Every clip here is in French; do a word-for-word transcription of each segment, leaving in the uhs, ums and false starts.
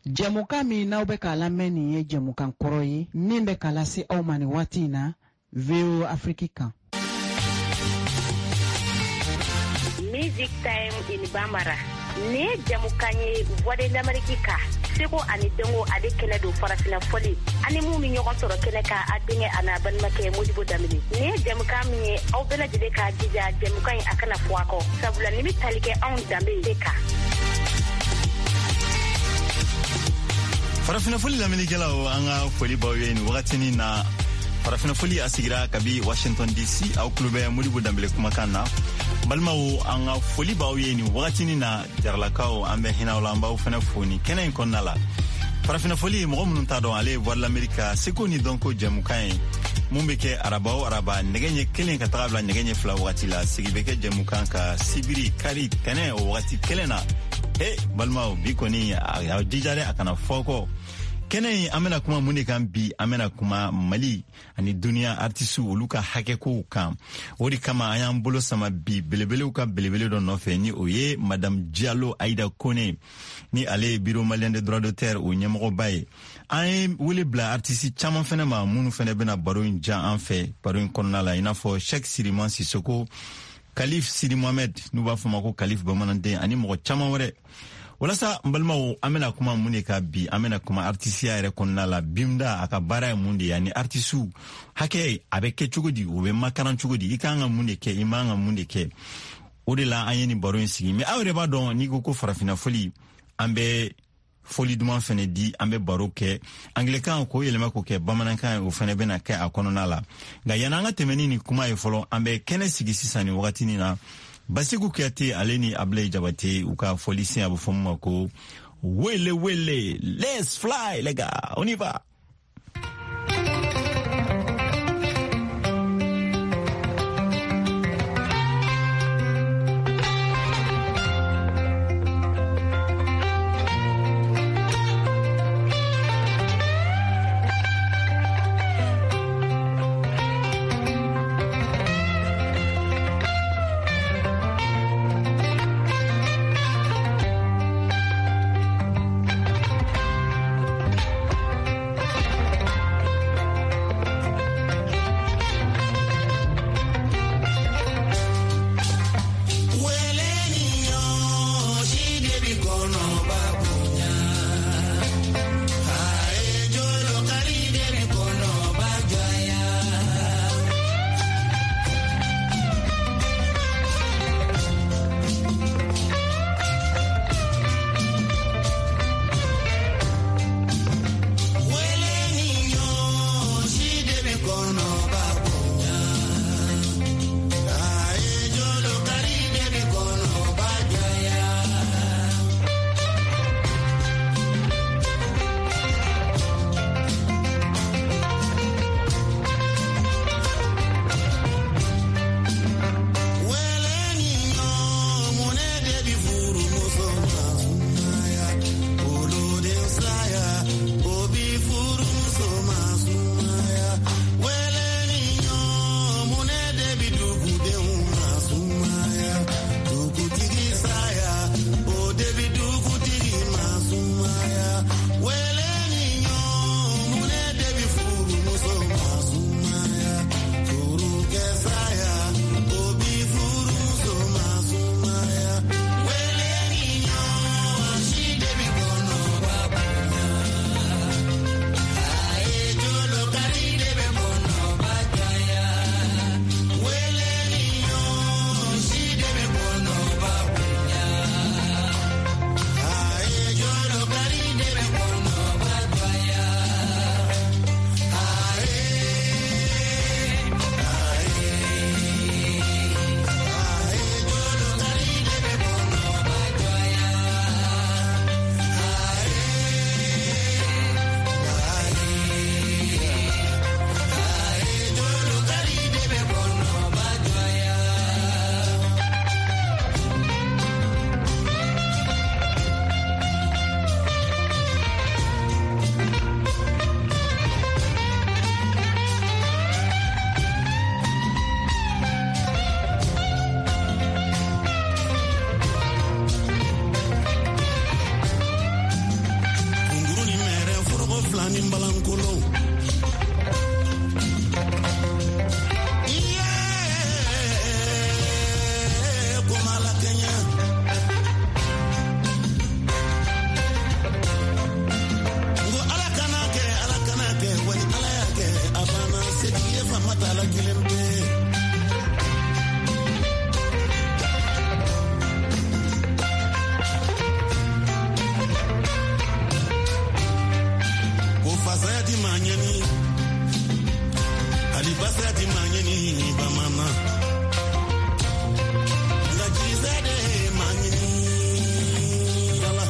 Jamuka min n'aw bɛ k'a lamɛn nin ye jamukan kɔrɔ ye min bɛ k'a lase aw ma nin waati in na V O Afrique kan. Music Time in Bambara. Ni jamukan ye Voix de l'Amérique ka. Seko ani Dengo ale kɛnɛ don farafina fɔli. Ani mun min ɲɔgɔn sɔrɔ kɛnɛ ka a denkɛ ana balimakɛ Modibo Damini. Ni jamukan min ye aw bɛɛ lajɛlen ka jija jamukan in a kana fɔ a kɔ. Sabula ni bɛ tali kɛ anw danbe de kan. Farafina foli lamɛnnikɛlaw an ka foli b'aw ye nin wagatinin na. Farafina foli a sigira kabi Washington D C aw tulo bɛ Modibo Dambele kumakan na. Balimaw an ka foli b'aw ye nin wagatinin na jaralakaw an bɛ hinɛw la an b'aw fana fo nin kɛnɛ in kɔnɔna la. Farafina foli mɔgɔ minnu t'a dɔn ale ye Voix de l'Amérique seko ni dɔnko jɛmukan ye mun bɛ kɛ araba o araba nɛgɛ ɲɛ kelen ka taga bila nɛgɛ ɲɛ fila wagati la sigi bɛ kɛ jɛmukan ka sibiri kari tɛnɛ o wagati kelen na. He balimaw bi kɔni a jija dɛ a kana fɔ kɔ. Kɛnɛ in an bɛna kuma mun de kan bi an bɛna kuma Mali ani duniya artisiw olu ka hakɛkow kan. O de kama an y'an bolo sama bi belebelew ka belebele dɔ nɔfɛ ni o ye Madame Diallo Aïda Kone ni ale ye Bureau Malien des Droits d'auteur o ɲɛmɔgɔba ye. An ye wele bila artisi caman fɛnɛ ma minnu fɛnɛ bɛna baro in jan an fɛ baro in kɔnɔna la i n'a fɔ Cheikh Siriman Sissoko, Kalif Sidi Mohamed n'u b'a fɔ ma ko Kalif Bamananden ani mɔgɔ caman wɛrɛ. Walasa n balimaw an bɛna kuma mun de ka bi an bɛna kuma artisiya yɛrɛ kɔnɔna la Bimda a ka baara ye mun de ye ani artisiw hakɛ a bɛ kɛ cogo di o bɛ makaran cogo di i kan ka mun de kɛ i man ka mun de kɛ o de la an ye nin baro in sigi mais aw yɛrɛ b'a dɔn n'i ko ko farafina foli an bɛ foli duman fɛnɛ di an bɛ baro kɛ anglikan k'o yɛlɛma k'o kɛ bamanankan o fɛnɛ bɛna kɛ a kɔnɔna la nka yanni an ka tɛmɛ ni nin kuma ye fɔlɔ an bɛ kɛnɛ sigi sisan nin wagatinin na Basiku Kuyate ale ni Ablaye Jabate u ka foli sin a bɛ fɔ ma ko wele wele let's fly les gars on y va. mani mbalankolo iye kumala Kenya ngo ala kanake ala kanake wani ala yake abana sediye famata ala kilembe Basayati manyani Ali basayati manyani ba mama La jizade manyani Yalla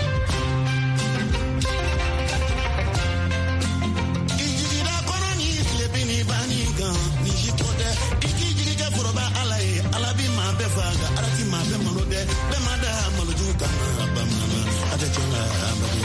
Ijira kono ni slepini baniga Ni jitode Ikijiriga furoba alaye Alabi ma befaga Arati ma be manode Be mada malujuka ba mama Atachonga abadi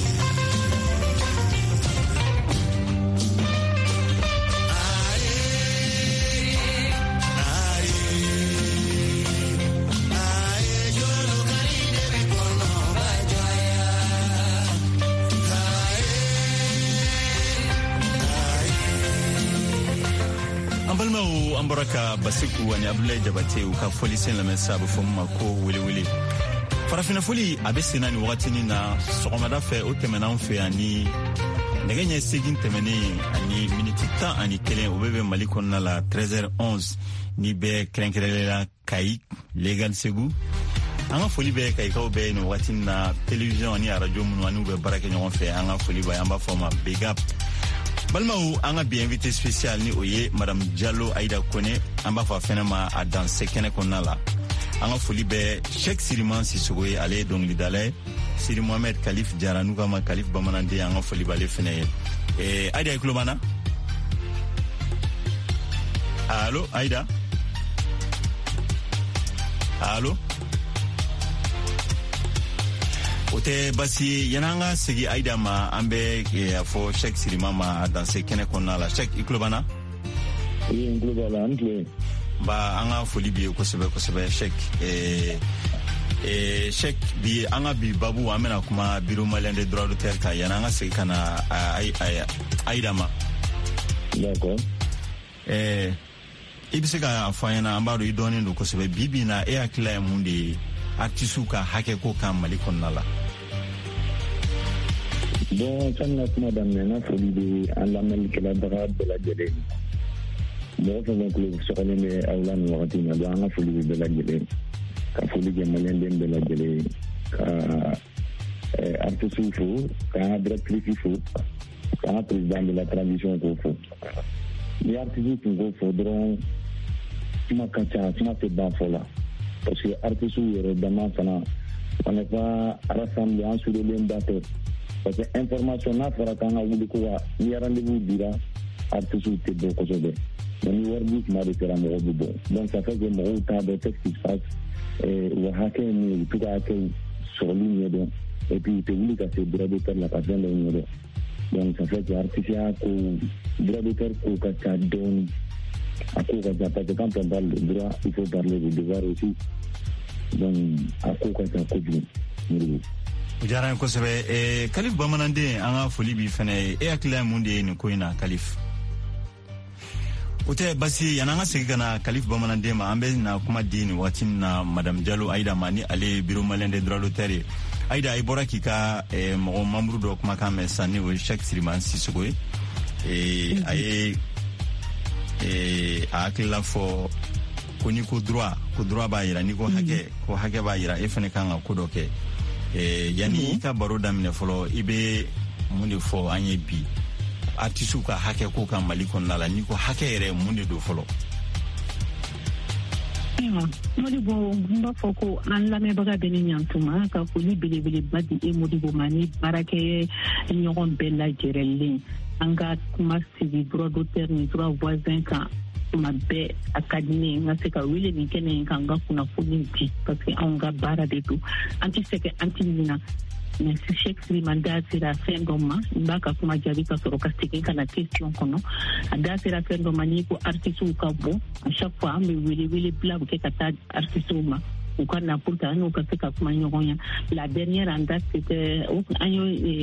Ambaraka Basiku wani Abdoulaye Jabate ka foli sen la message fo ma ko wili wili farafina foli abesina ni watini na sogomada fe o temena fe ani naganya segin temene ani minute ta ani kelen obebe malikon na la treize heures onze ni be krenkelela kai legal segu anga foli be kai ka obe no watini na television ani radio munu anu be baraka nyon fe anga foli ba yamba forma big up Balmaou anga bi invité spécial ni oye Madame Diallo Aïda Kone amba fa fenema a dans sekene konala anga foli be Cheikh Siriman Sissogoye ale donc lidale Siri Mohamed Khalif Diaranu kama Khalif Bamanande anga foli bale fene eh Aïda Klobana Allô Aïda Allô Ote basi yananga segi Aïda ma ambe ya fo Cheikh Sirima ma danse kene konna la Cheikh iklobana oui iklobana antle ba anga foli bi ko sebe ko sebe Cheikh eh eh Cheikh bi anga bi babu amena kuma biro malien de droit d'auteur ka yananga segi kana Aïda ma d'accord eh ibisega afanya ambaro idoni ndo ko sebe bibi na e akila ya mundi artisuka hake ko kan malikon nala bon sanna kuma damena foli de alla malikala daga bela jede mo fa ko sokole me awlan wakati na do anga foli bela jede ka foli ge malen den bela jede ka artisu fo ka directrice fo ka président de la tradition ko fo ni artisu ko fo dron ma kacha ma te ba fola parce que artiste yɛrɛ dama fana on n'est pas rassemblé en sur le même bateau parce que information n'a fɔra k'an ka wuli ko wa ni rendez-vous dira artiste tɛ bɔ kosɛbɛ mais ni wari di tuma de kɛra mɔgɔw bɛ bɔ donc ça fait que mɔgɔw t'a dɔn qu'est-ce qui se passe wa hakɛ ye min ye u t'u ka hakɛw sɔrɔli ɲɛdɔn et puis u tɛ wuli ka se droit d'auteur la ka fɛn dɔw ɲɛdɔn donc ça fait que artiste ya ko droit d'auteur ko ka ca dɔɔni à quoi parce que quand on parle de droit, il faut parler de devoir aussi. Donc, à quoi ça coûte. Ujara ko sebe e Khalif Bamanande anga foli bi fene e akila munde ni ko ina Khalif. Ote basi yananga segana Khalif Bamanande ma ambe na kuma dini watin na Madame Diallo Aïda Mani ale biro malien de droit d'auteur. Aïda ibora kika e mo membre do kuma ka mesani o Cheikh Siriman Sissogoye e aye eh akila fo koni ko droit ko droit ba yira ni ko hake ko hake ba yira e fene kan ko doke eh yani ka baro damine folo ibe munde fo anye bi artisu ka hake ko kan malikon nala ni ko hake re munde do folo Ewa, Modibo Mbafoko an lame baga beni nyantuma ka fuli bele bele badi e Modibo mani barake nyogon bella jerelle anga kuma sigi droit d'auteur ni droit voisin ka kuma be akadini nga se ka wile ni kene nga kuna fuli ti parce que anga bara de tout anti seke anti nina mais si Cheikh Siriman da sira fendoma mbaka kuma jabi ka soro kastike kana question kono da sira fendoma ni ko artiste ka bo à chaque fois me wili wili blague ke kata artiste ma ou kana pourtant nous ka se ka kuma nyogonya la dernière en date c'était au anyo